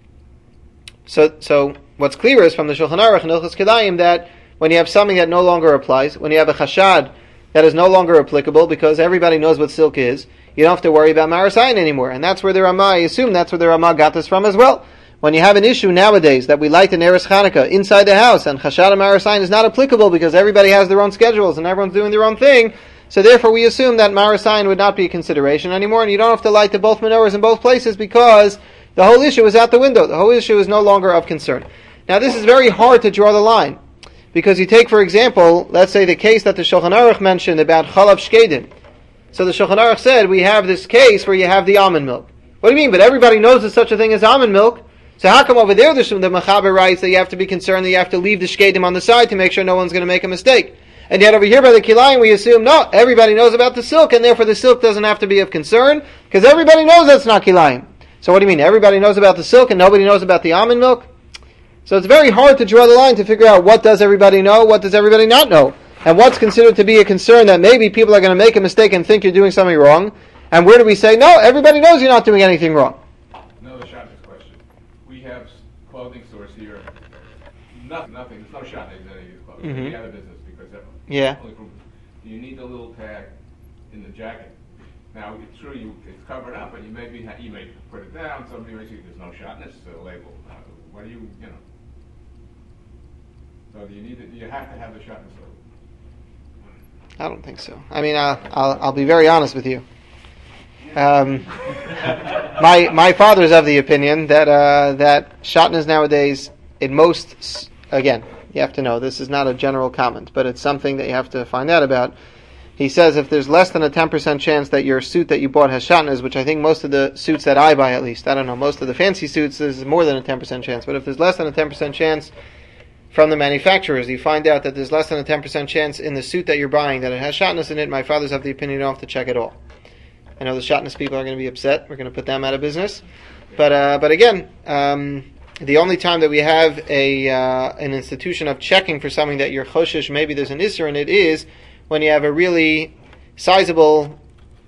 So what's clear is from the Shulchan Aruch and Hilchos Kilayim that when you have something that no longer applies, when you have a Chashad that is no longer applicable because everybody knows what silk is, you don't have to worry about Maris Ayin anymore. And that's where the Ramah, I assume that's where the Ramah got this from as well. When you have an issue nowadays that we light the Neiros Chanukah inside the house and Chashad and Maris Ayin is not applicable because everybody has their own schedules and everyone's doing their own thing, so therefore we assume that Maris Ayin would not be a consideration anymore, and you don't have to light the both menorahs in both places because the whole issue is out the window. The whole issue is no longer of concern. Now this is very hard to draw the line, because you take, for example, let's say the case that the Shulchan Aruch mentioned about Chalav Shkedim. So the Shulchan Aruch said, we have this case where you have the almond milk. What do you mean? But everybody knows there's such a thing as almond milk. So how come over there the Mechaber writes that you have to be concerned that you have to leave the Shkedim on the side to make sure no one's going to make a mistake? And yet over here by the Kilayim we assume, no, everybody knows about the silk, and therefore the silk doesn't have to be of concern, because everybody knows that's not Kilayim. So what do you mean? Everybody knows about the silk and nobody knows about the almond milk? So it's very hard to draw the line to figure out what does everybody know, what does everybody not know. and what's considered to be a concern that maybe people are going to make a mistake and think you're doing something wrong, and where do we say, no, everybody knows you're not doing anything wrong? Another shatnez question. We have clothing stores here. Nothing. There's no shatnez in any of these clothes. Mhm. Any other business because Yeah. only from, you need the little tag in the jacket. Now it's true it's covered up, and you may put it down. Somebody may say there's no shatnez label. What do you know? So do you have to have the shatnez label? I don't think so. I mean, I'll be very honest with you. My father's of the opinion that shatnez nowadays, in most, again, you have to know, this is not a general comment, but it's something that you have to find out about. He says if there's less than a 10% chance that your suit that you bought has shatnez, which I think most of the suits that I buy at least, I don't know, most of the fancy suits, there's more than a 10% chance, but if there's less than a 10% chance from the manufacturers, you find out that there's less than a 10% chance in the suit that you're buying that it has shatnez in it, my father's of the opinion you don't have to check at all. I know the shatnez people are going to be upset. We're going to put them out of business. But again, the only time that we have an institution of checking for something that you're choshesh, maybe there's an isser in it, is when you have a really sizable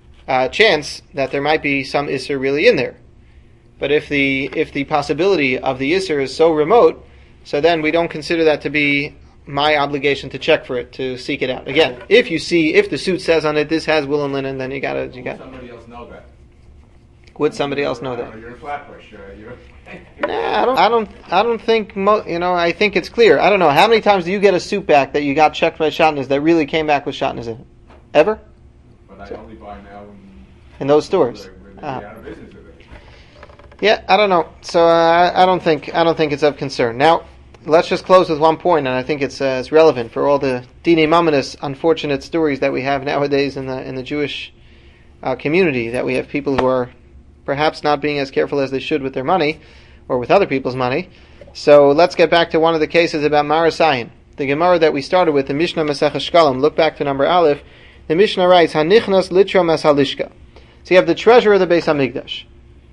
chance that there might be some isser really in there. But if the possibility of the isser is so remote, so then we don't consider that to be my obligation to check for it, to seek it out. Again, if the suit says on it, this has wool and linen, then you got. Would somebody else know that? Would somebody else know that? You're in Flatbush. Nah, I don't think. I think it's clear. I don't know. How many times do you get a suit back that you got checked by shatnez that really came back with shatnez in it? Ever? But I only buy now in those stores. Where they're out of business with it. Yeah, I don't know. So I don't think it's of concern. Now, let's just close with one point, and I think it's relevant for all the Dini Mamonis unfortunate stories that we have nowadays in the Jewish community, that we have people who are perhaps not being as careful as they should with their money, or with other people's money. So let's get back to one of the cases about Marasayin. The Gemara that we started with, the Mishnah Maseches Shkalim, look back to number Aleph, the Mishnah writes, Hanichnas litro mes halishka. So you have the treasurer of the Beis HaMikdash.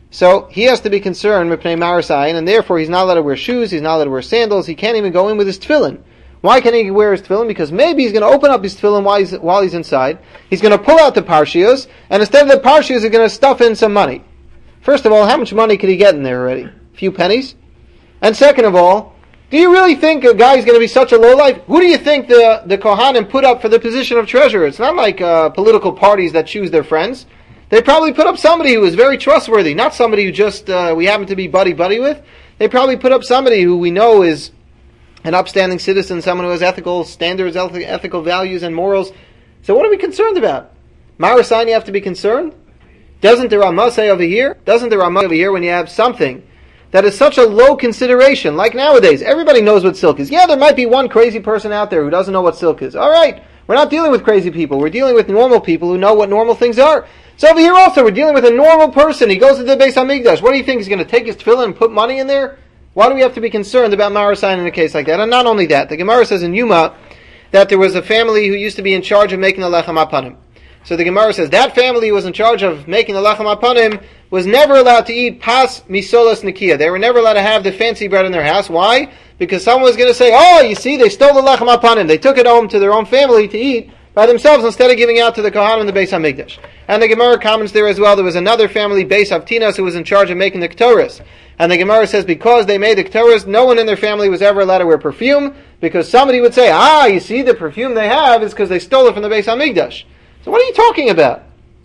So he has to be concerned with Pnei Marasayin, and therefore he's not allowed to wear shoes, he's not allowed to wear sandals, he can't even go in with his tefillin. Why can't he wear his tefillin? Because maybe he's going to open up his tefillin while he's inside, he's going to pull out the parshios, and instead of the parshios, he's going to stuff in some money. First of all, how much money could he get in there already? A few pennies? And second of all, do you really think a guy is going to be such a lowlife? Who do you think the Kohanim put up for the position of treasurer? It's not like political parties that choose their friends. They probably put up somebody who is very trustworthy, not somebody who just we happen to be buddy-buddy with. They probably put up somebody who we know is an upstanding citizen, someone who has ethical standards, ethical values and morals. So what are we concerned about? Marasayin, you have to be concerned? Doesn't the Ramah say over here? When you have something that is such a low consideration, like nowadays, everybody knows what silk is. Yeah, there might be one crazy person out there who doesn't know what silk is. All right, we're not dealing with crazy people. We're dealing with normal people who know what normal things are. So over here also, we're dealing with a normal person. He goes to the Beis HaMikdash. What do you think? He's going to take his tefillin and put money in there? Why do we have to be concerned about Marasayin in a case like that? And not only that, the Gemara says in Yuma that there was a family who used to be in charge of making the lechem apanim. So the Gemara says that family who was in charge of making the lechem apanim was never allowed to eat pas misolas nikia. They were never allowed to have the fancy bread in their house. Why? Because someone was going to say, oh, you see, they stole the lechem apanim. They took it home to their own family to eat by themselves instead of giving out to the Kohanim and the Beis HaMikdash. And the Gemara comments there as well, there was another family, Beis Avtinas, who was in charge of making the Ketores. And the Gemara says because they made the Ketores, no one in their family was ever allowed to wear perfume, because somebody would say, you see, the perfume they have is because they stole it from the Beis HaMikdash. So what are you talking about?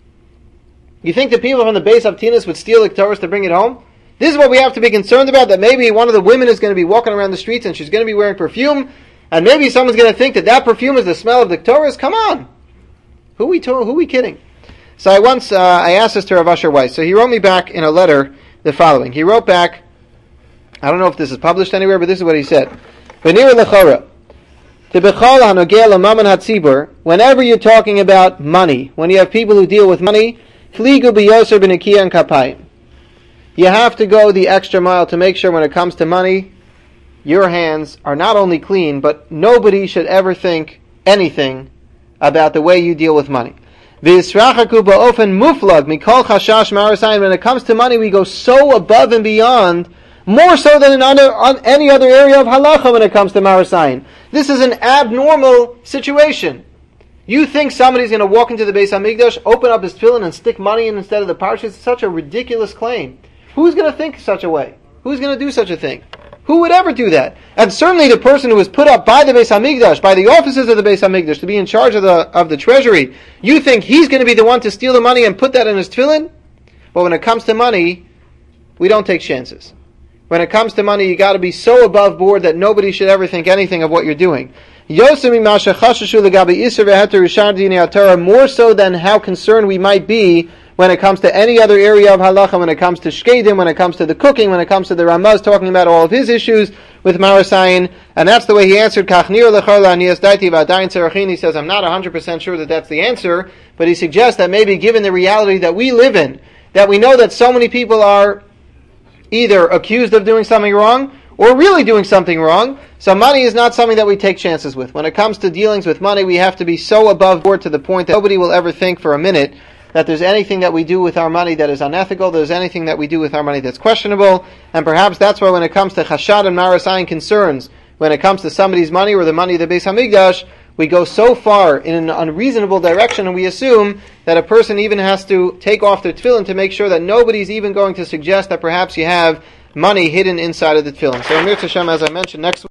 You think the people from the Beis Avtinas would steal the Ketores to bring it home? This is what we have to be concerned about, that maybe one of the women is going to be walking around the streets and she's going to be wearing perfume, and maybe someone's going to think that perfume is the smell of the Ketores. Come on. Who are we kidding? So I asked this to Rav Asher Weiss. So he wrote me back in a letter the following. He wrote back, I don't know if this is published anywhere, but this is what he said. Whenever you're talking about money, when you have people who deal with money, you have to go the extra mile to make sure when it comes to money, your hands are not only clean, but nobody should ever think anything about the way you deal with money. When it comes to money, we go so above and beyond more so than in any other area of halacha when it comes to marasayin. This is an abnormal situation. You think somebody's going to walk into the Beis Hamikdash, open up his tefillin, and stick money in instead of the parchas? It's such a ridiculous claim. Who's going to think such a way? Who's going to do such a thing? Who would ever do that? And certainly the person who was put up by the Beis Hamikdash, by the officers of the Beis Hamikdash, to be in charge of the treasury, you think he's going to be the one to steal the money and put that in his tefillin? But when it comes to money, we don't take chances. When it comes to money, you got to be so above board that nobody should ever think anything of what you're doing. More so than how concerned we might be when it comes to any other area of halacha, when it comes to shkedim, when it comes to the cooking, when it comes to the Ramaz talking about all of his issues with marasayin, and that's the way he answered. He says, I'm not 100% sure that that's the answer, but he suggests that maybe given the reality that we live in, that we know that so many people are either accused of doing something wrong or really doing something wrong, so money is not something that we take chances with. When it comes to dealings with money, we have to be so above board to the point that nobody will ever think for a minute that there's anything that we do with our money that is unethical, there's anything that we do with our money that's questionable, and perhaps that's why when it comes to chashad and marasayin concerns, when it comes to somebody's money or the money of the Beis Hamikdash, we go so far in an unreasonable direction, and we assume that a person even has to take off their tefillin to make sure that nobody's even going to suggest that perhaps you have money hidden inside of the tefillin. So Amir Tashem, as I mentioned, next week